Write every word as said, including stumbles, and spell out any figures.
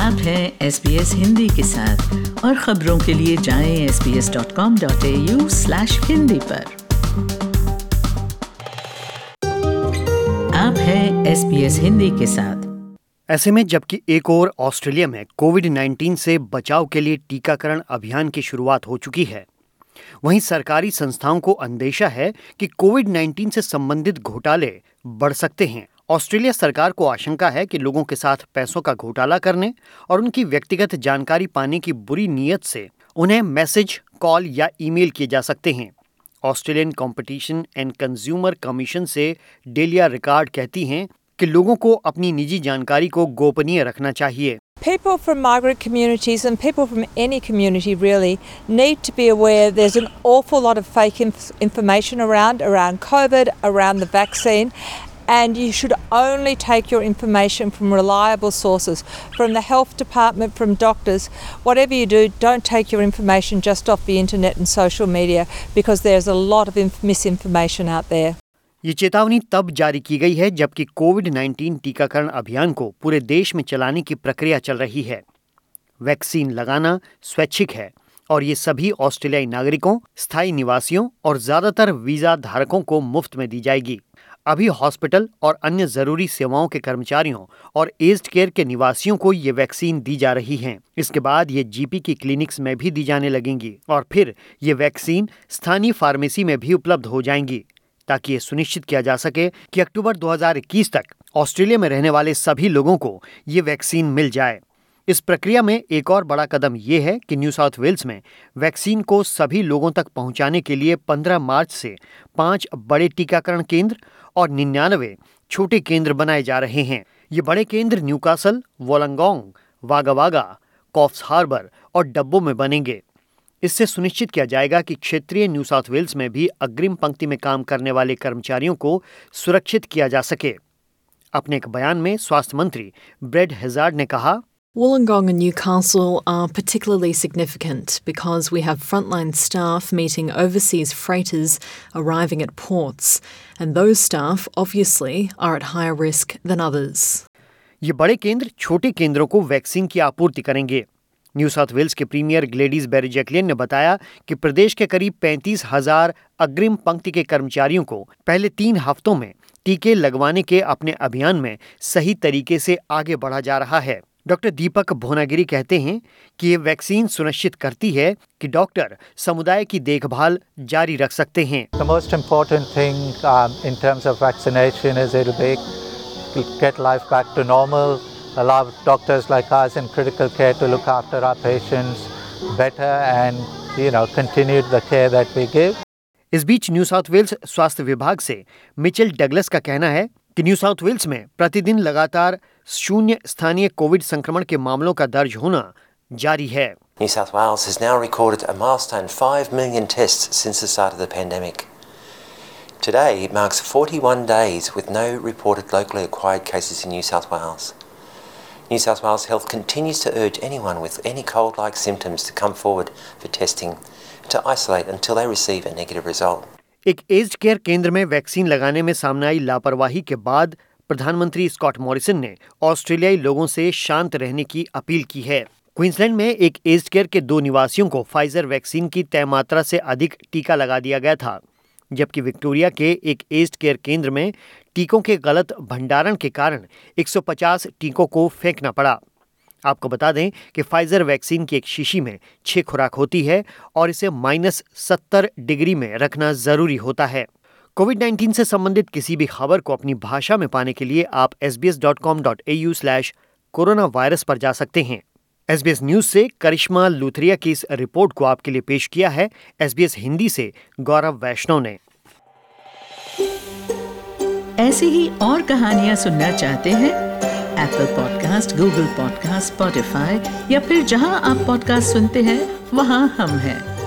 आप हैं S B S Hindi के साथ और खबरों के लिए जाएं S B S dot com dot A U slash Hindi पर। आप हैं एस बी एस हिंदी के साथ। ऐसे में जबकि एक और ऑस्ट्रेलिया में कोविड नाइन्टीन से बचाव के लिए टीकाकरण अभियान की शुरुआत हो चुकी है, वहीं सरकारी संस्थाओं को अंदेशा है कि कोविड नाइन्टीन से संबंधित घोटाले बढ़ सकते हैं। ऑस्ट्रेलिया सरकार को आशंका है कि लोगों के साथ पैसों का घोटाला करने और उनकी व्यक्तिगत जानकारी पाने की बुरी नीयत से उन्हें मैसेज, कॉल या ईमेल किए जा सकते हैं। Australian competition and consumer commission से डेलिया रिकार्ड कहती हैं कि लोगों को अपनी निजी जानकारी को गोपनीय रखना चाहिए। People from migrant communities and people from any community really need to be aware there's an awful lot of fake inf- information around, around COVID, around the vaccine, and you should only take your information from reliable sources, from the health department, from doctors. Whatever you do, don't take your information just off the internet and social media because there's a lot of inf- misinformation out there. ये चेतावनी तब जारी की गई है जबकि Covid nineteen टीकाकरण अभियान को पूरे देश में चलाने की प्रक्रिया चल रही है। वैक्सीन लगाना स्वैच्छिक है और ये सभी ऑस्ट्रेलियाई नागरिकों, स्थायी निवासियों और ज्यादातर वीजा धारकों को मुफ्त में दी जाएगी। अभी हॉस्पिटल और अन्य जरूरी सेवाओं के कर्मचारियों और एज्ड केयर के निवासियों को ये वैक्सीन दी जा रही हैं। इसके बाद ये जीपी की क्लिनिक्स में भी दी जाने लगेंगी और फिर ये वैक्सीन स्थानीय फार्मेसी में भी उपलब्ध हो जाएंगी, ताकि ये सुनिश्चित किया जा सके कि अक्टूबर दो हज़ार इक्कीस तक ऑस्ट्रेलिया में रहने वाले सभी लोगों को ये वैक्सीन मिल जाए। इस प्रक्रिया में एक और बड़ा कदम ये है कि न्यू साउथ वेल्स में वैक्सीन को सभी लोगों तक पहुंचाने के लिए पंद्रह मार्च से पांच बड़े टीकाकरण केंद्र और निन्यानवे छोटे केंद्र बनाए जा रहे हैं। ये बड़े केंद्र Newcastle, Wollongong, Wagga Wagga, Coffs Harbour और डब्बों में बनेंगे। इससे सुनिश्चित किया जाएगा कि क्षेत्रीय न्यू साउथ वेल्स में भी अग्रिम पंक्ति में काम करने वाले कर्मचारियों को सुरक्षित किया जा सके। अपने एक बयान में स्वास्थ्य मंत्री ब्रेड हैजार्ड ने कहा, Wollongong and Newcastle are particularly significant because we have frontline staff meeting overseas freighters arriving at ports, and those staff obviously are at higher risk than others. ये बड़े केंद्र छोटे केंद्रों को वैक्सीन की आपूर्ति करेंगे। न्यू साउथ वेल्स के प्रीमियर ग्लेडीज बेरिजक्लियन ने बताया कि प्रदेश के करीब पैंतीस हजार अग्रिम पंक्ति के कर्मचारियों को पहले तीन हफ्तों में टीके लगवाने के अपने अभियान में सही तरीके से आगे बढ़ा जा रहा है। डॉक्टर दीपक भोनागिरी कहते हैं कि ये वैक्सीन सुनिश्चित करती है कि डॉक्टर समुदाय की देखभाल जारी रख सकते हैं। The most important thing um, in terms of vaccination is it'll be get life back to normal, allow doctors like us in critical care to look after our patients better and you know continue the care that we give. इस बीच new South Wales स्वास्थ्य विभाग से Mitchell Douglas का कहना है कि New South Wales में प्रतिदिन लगातार शून्य स्थानीय कोविड संक्रमण के मामलों का दर्ज होना जारी है। New South Wales has now recorded a milestone five million tests since the start of the pandemic. Today marks forty-one days with no reported locally acquired cases in New South Wales. New South Wales Health continues to urge anyone with any cold-like symptoms to come forward for testing and to isolate until they receive a negative result. एक aged care केंद्र में vaccine लगाने में सामने आई लापरवाही के बाद प्रधानमंत्री स्कॉट मॉरिसन ने ऑस्ट्रेलियाई लोगों से शांत रहने की अपील की है। क्वींसलैंड में एक एज्ड केयर के दो निवासियों को फाइजर वैक्सीन की तय मात्रा से अधिक टीका लगा दिया गया था, जबकि विक्टोरिया के एक एज्ड केयर केंद्र में टीकों के गलत भंडारण के कारण एक सौ पचास टीकों को फेंकना पड़ा। आपको बता दें कि फाइजर वैक्सीन की एक शीशी में छह खुराक होती है और इसे माइनस सत्तर डिग्री में रखना जरूरी होता है। कोविड नाइन्टीन से संबंधित किसी भी खबर को अपनी भाषा में पाने के लिए आप S B S dot com dot A U slash coronavirus पर जा सकते हैं। एस बी एस न्यूज से करिश्मा लूथरिया की इस रिपोर्ट को आपके लिए पेश किया है एस बी एस हिंदी से गौरव वैष्णव ने। ऐसी ही और कहानियां सुनना चाहते हैं? Apple podcast, Google podcast, Spotify या फिर जहां आप पॉडकास्ट सुनते हैं वहां हम हैं।